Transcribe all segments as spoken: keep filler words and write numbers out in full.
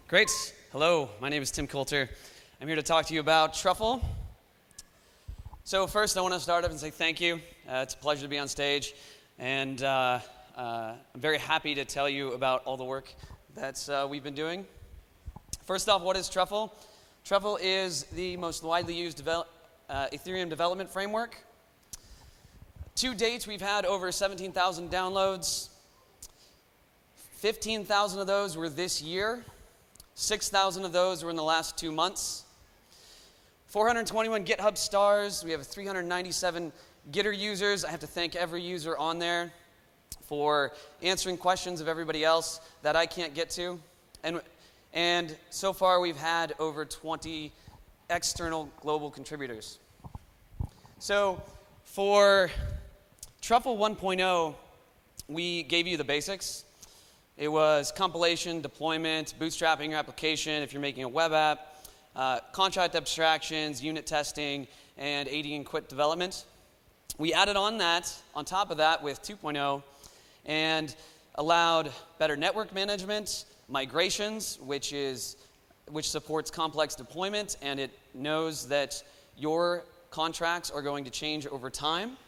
Great. Hello, my name is Tim Coulter. I'm here to talk to you about Truffle. So first, I want to start up and say thank you. Uh, it's a pleasure to be on stage, and uh, uh, I'm very happy to tell you about all the work that uh, we've been doing. First off, what is Truffle? Truffle is the most widely used develop, uh, Ethereum development framework. To date, we've had over seventeen thousand downloads. fifteen thousand of those were this year. six thousand of those were in the last two months. four hundred twenty-one GitHub stars. We have three hundred ninety-seven Gitter users. I have to thank every user on there for answering questions of everybody else that I can't get to. And, and so far, we've had over twenty external global contributors. So for Truffle one point oh, we gave you the basics. It was compilation, deployment, bootstrapping your application if you're making a web app, uh, contract abstractions, unit testing, and aiding and quit development. We added on that, on top of that, with two point oh, and allowed better network management, migrations, which is which supports complex deployment, and it knows that your contracts are going to change over time.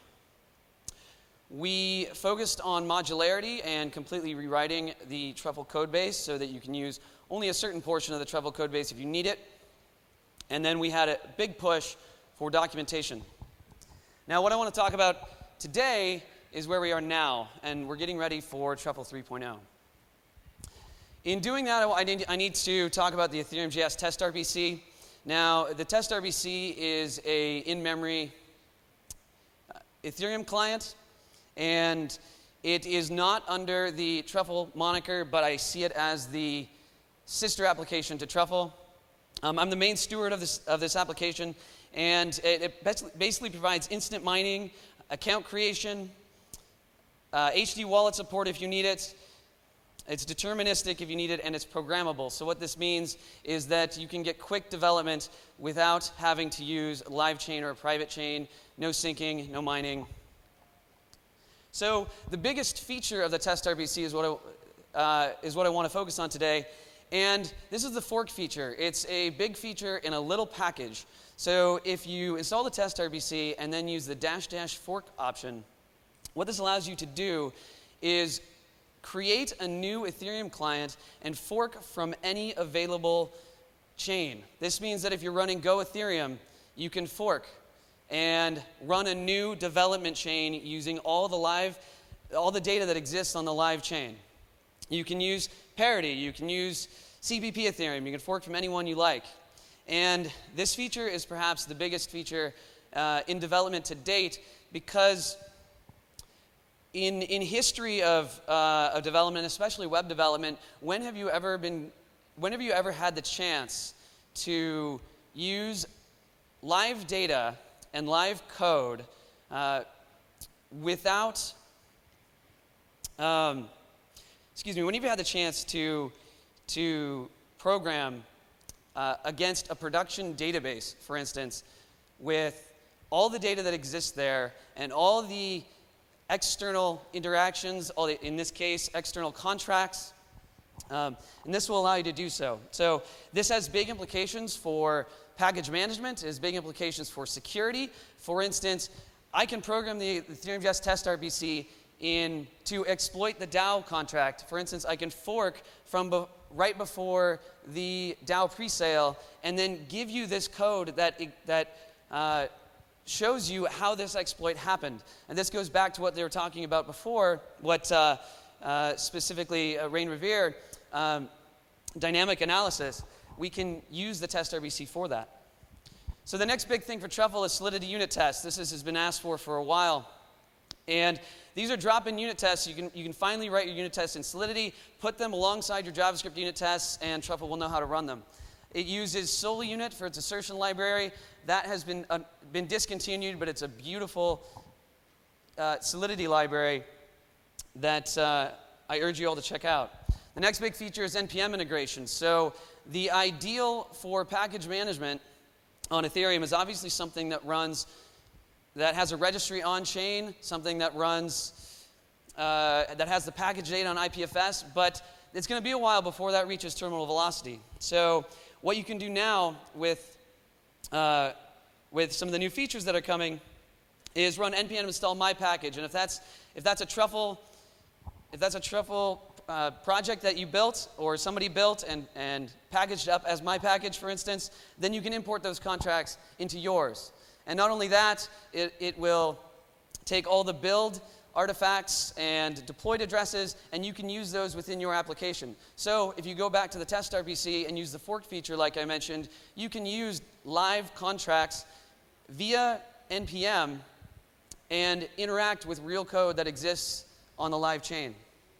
We focused on modularity and completely rewriting the Truffle code base so that you can use only a certain portion of the Truffle code base if you need it. And then we had a big push for documentation. Now, what I want to talk about today is where we are now, and we're getting ready for Truffle three point oh. In doing that, I need, I need to talk about the Ethereum J S test R P C. Now, the test R P C is a in-memory Ethereum client. And it is not under the Truffle moniker, but I see it as the sister application to Truffle. Um, I'm the main steward of this, of this application, and it, it basically provides instant mining, account creation, uh, H D wallet support if you need it. It's deterministic if you need it, and it's programmable. So what this means is that you can get quick development without having to use a live chain or a private chain, no syncing, no mining. So the biggest feature of the test R P C is what I, uh, is what I want to focus on today. And this is the fork feature. It's a big feature in a little package. So if you install the test R P C and then use the dash dash fork option, what this allows you to do is create a new Ethereum client and fork from any available chain. This means that if you're running Go Ethereum, you can fork and run a new development chain using all the live, all the data that exists on the live chain. You can use Parity, you can use C P P Ethereum, you can fork from anyone you like. And this feature is perhaps the biggest feature uh, in development to date, because in, in history of, uh, of development, especially web development, when have you ever been, when have you ever had the chance to use live data and live code uh, without, um, excuse me, when you've had the chance to, to program uh, against a production database, for instance, with all the data that exists there and all the external interactions, all the, in this case, external contracts, um, and this will allow you to do so. So this has big implications for package management, has big implications for security. For instance, I can program the Ethereum J S test R P C in to exploit the DAO contract. For instance, I can fork from be, right before the DAO presale and then give you this code that that uh, shows you how this exploit happened. And this goes back to what they were talking about before, what uh, uh, specifically uh, Rain Revere, um, dynamic analysis. We can use the test R P C for that. So the next big thing for Truffle is Solidity unit tests. This is, has been asked for for a while. And these are drop-in unit tests. You can, you can finally write your unit tests in Solidity, put them alongside your JavaScript unit tests, and Truffle will know how to run them. It uses SoliUnit for its assertion library. That has been, uh, been discontinued, but it's a beautiful uh, Solidity library that uh, I urge you all to check out. The next big feature is N P M integration. So the ideal for package management on Ethereum is obviously something that runs, that has a registry on-chain, something that runs, uh, that has the package data on I P F S, but it's going to be a while before that reaches terminal velocity. So what you can do now with, uh, with some of the new features that are coming is run npm install my package. And if that's, if that's a truffle, if that's a truffle uh, project that you built or somebody built and, and packaged up as my package, for instance, then you can import those contracts into yours. And not only that, it, it will take all the build artifacts and deployed addresses, and you can use those within your application. So if you go back to the test R P C and use the fork feature like I mentioned, you can use live contracts via N P M and interact with real code that exists on the live chain.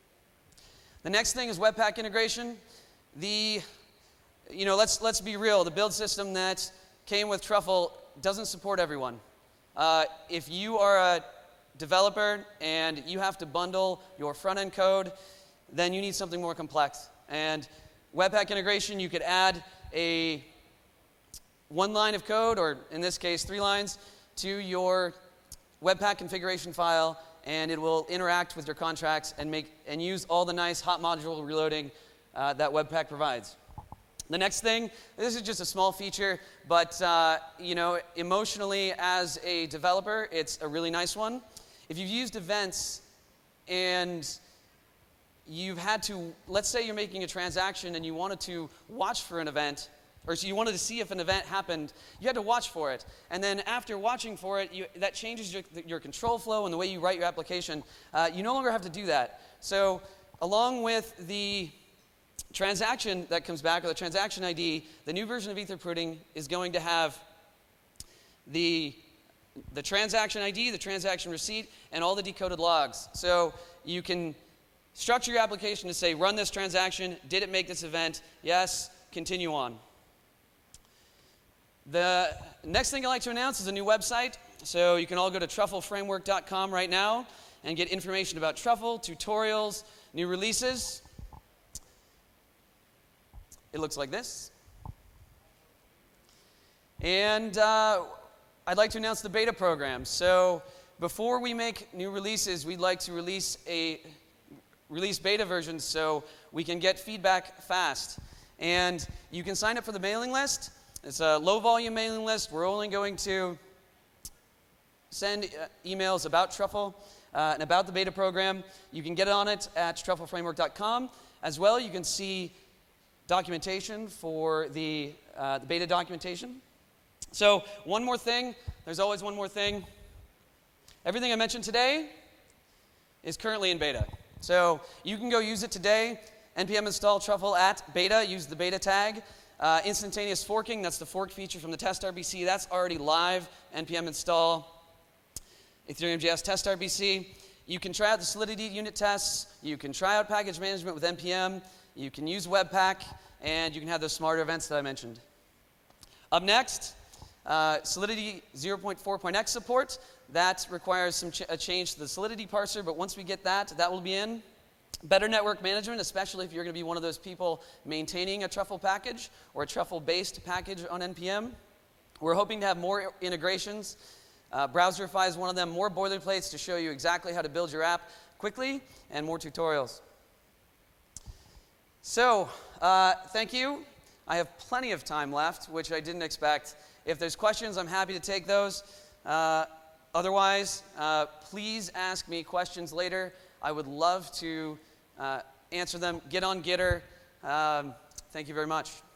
The next thing is Webpack integration. The, you know, let's, let's be real, the build system that came with Truffle doesn't support everyone. Uh, if you are a developer and you have to bundle your front-end code, then you need something more complex. And Webpack integration, you could add a one line of code, or in this case, three lines, to your Webpack configuration file, and it will interact with your contracts and make and use all the nice hot module reloading uh, that Webpack provides. The next thing, this is just a small feature, but uh, you know, emotionally as a developer, it's a really nice one. If you've used events and you've had to, let's say you're making a transaction and you wanted to watch for an event, or so you wanted to see if an event happened, you had to watch for it. And then after watching for it, you, that changes your, your control flow and the way you write your application. Uh, you no longer have to do that. So along with the transaction that comes back, or the transaction I D, the new version of Etherpudding is going to have the the transaction I D, the transaction receipt, and all the decoded logs. So you can structure your application to say, run this transaction, did it make this event? Yes, continue on. The next thing I'd like to announce is a new website. So you can all go to truffle framework dot com right now and get information about Truffle, tutorials, new releases. It looks like this. And uh, I'd like to announce the beta program. So before we make new releases, we'd like to release a release beta versions so we can get feedback fast. And you can sign up for the mailing list. It's a low volume mailing list. We're only going to send uh, emails about Truffle uh, and about the beta program. You can get on it at truffle framework dot com. As well, you can see documentation for the, uh, the beta documentation. So one more thing, there's always one more thing. Everything I mentioned today is currently in beta. So you can go use it today. npm install truffle at beta, use the beta tag. Uh, instantaneous forking, that's the fork feature from the test R B C. That's already live. npm install Ethereum J S test R B C. You can try out the Solidity unit tests. You can try out package management with N P M. You can use Webpack, and you can have those smarter events that I mentioned. Up next, uh, Solidity zero point four point x support. That requires some ch- a change to the Solidity parser, but once we get that, that will be in. Better network management, especially if you're going to be one of those people maintaining a Truffle package or a Truffle-based package on N P M. We're hoping to have more integrations. Uh, Browserify is one of them, more boilerplates to show you exactly how to build your app quickly, and more tutorials. So, uh, thank you. I have plenty of time left, which I didn't expect. If there's questions, I'm happy to take those. Uh, otherwise, uh, please ask me questions later. I would love to uh, answer them. Get on Gitter. Um, thank you very much.